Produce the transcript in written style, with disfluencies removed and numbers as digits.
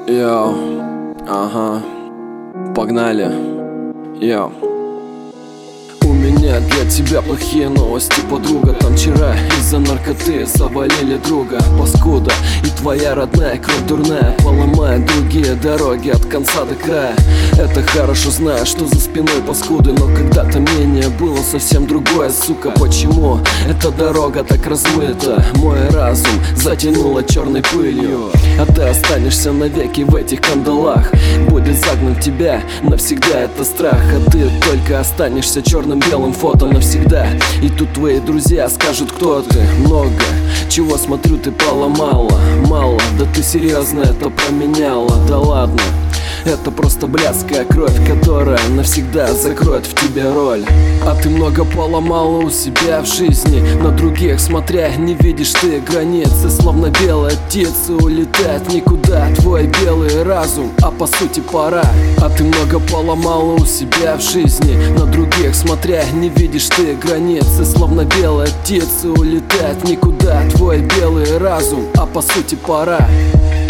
Йоу, ага, погнали. Йоу. У меня для тебя плохие новости, подруга. Там вчера из-за наркоты завалили друга. Паскуда, и твоя родная кровь дурная поломает другие дороги от конца до края. Это хорошо, знаю, что за спиной паскуды, но когда-то мнение было совсем другое, сука. Почему эта дорога так размыта? Мой разум затянуло черной пылью, а ты останешься навеки в этих кандалах. Будет загнан тебя навсегда это страх, а ты только останешься черным-белым фото навсегда. И тут твои друзья скажут, кто ты. Много чего, смотрю, ты поломала. Мало, да ты серьезно это променяла. Да ладно, это просто блядская кровь, которая навсегда закроет в тебе роль. А ты много поломала у себя в жизни, на других смотря не видишь ты границы. Словно белая птица улетает никуда твой белый разум, а по сути пора. А ты много поломала у себя в жизни, на других смотря не видишь ты границы. Словно белая птица улетает никуда твой белый разум, а по сути пора.